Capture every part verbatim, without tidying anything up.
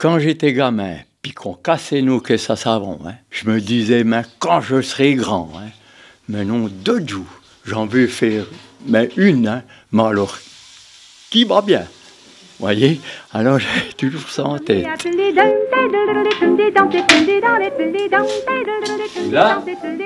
quand j'étais gamin, puis qu'on cassait nos caisses à savon, hein, je me disais, mais quand je serai grand, hein, mais non, deux jours, j'en veux faire, mais une, hein, mais alors, qui va bien, voyez, alors j'ai toujours ça en tête. Là,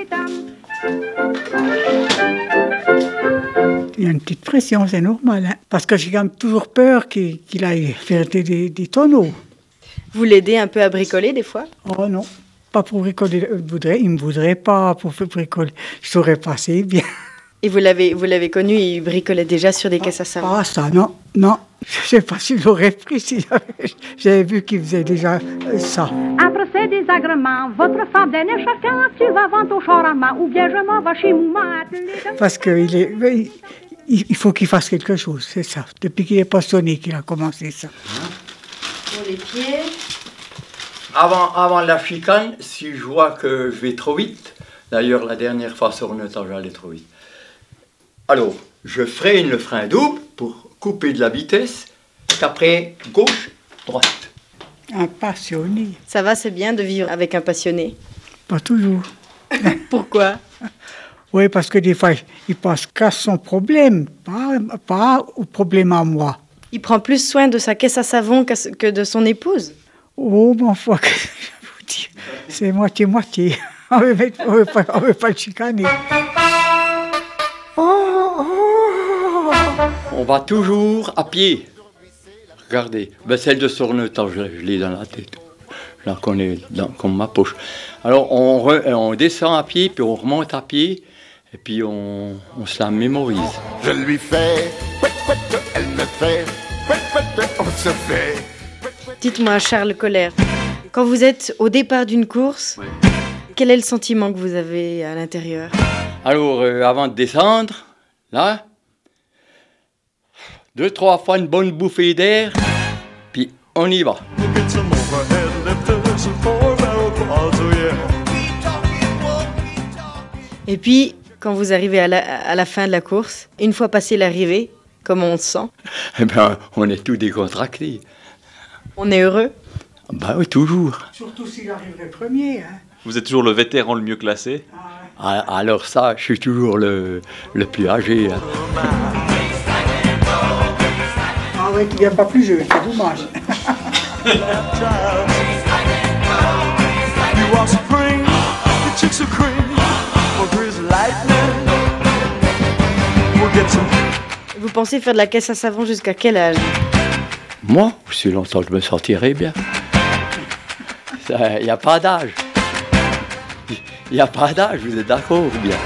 il y a une petite pression, c'est normal, hein, parce que j'ai quand même toujours peur qu'il, qu'il aille faire des, des, des tonneaux. Vous l'aidez un peu à bricoler des fois? Oh non, pas pour bricoler, il voudrait, il me voudrait pas pour faire bricoler, je saurais passer bien. Et vous l'avez, vous l'avez connu, il bricolait déjà sur des caisses à savon? Ah ça, non, non, je sais pas si je l'aurais pris si j'avais, j'avais vu qu'il faisait déjà euh, ça. Après ces désagréments, votre femme d'un chacun, tu vas vendre au charama, ou bien je m'en vais chez Mouma. Parce qu'il est, il, il faut qu'il fasse quelque chose, c'est ça. Depuis qu'il est passionné qu'il a commencé ça. Pour les pieds. avant, avant la chicane, si je vois que je vais trop vite, d'ailleurs la dernière fois sur le temps j'allais trop vite, alors je freine le frein double pour couper de la vitesse, qu'après gauche, droite. Un passionné. Ça va, c'est bien de vivre avec un passionné? Pas toujours. Pourquoi? Oui, parce que des fois, il pense qu'à son problème, pas, pas au problème à moi. Il prend plus soin de sa caisse à savon que de son épouse? Oh, mon foi, que je vous dis, c'est moitié-moitié. On ne veut pas, on veut pas le chicaner. Oh, oh. On va toujours à pied. Regardez, ben celle de Sornetan, je, je l'ai dans la tête. Je la connais dans, comme ma poche. Alors on, re, on descend à pied, puis on remonte à pied, et puis on, on se la mémorise. Je lui fais, elle me fait, on se fait. Dites-moi, Charles Collère, quand vous êtes au départ d'une course, ouais. Quel est le sentiment que vous avez à l'intérieur? Alors, euh, avant de descendre, là, deux, trois fois une bonne bouffée d'air, puis on y va. Et puis, quand vous arrivez à la, à la fin de la course, une fois passé l'arrivée, comment on se sent? Eh bien, on est tout décontracté. On est heureux? Ben oui, toujours. Surtout s'il arriverait premier. Hein. Vous êtes toujours le vétéran le mieux classé? Ah, alors ça, je suis toujours le, le plus âgé. Hein. Ah oui, tu ne viens pas plus jeune, c'est dommage. Vous pensez faire de la caisse à savon jusqu'à quel âge? Moi, si longtemps je me sentirais bien. Il n'y a pas d'âge. Il n'y a pas d'âge, vous êtes d'accord ou bien?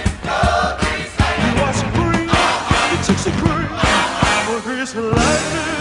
It's a great, oh, it's a lightning.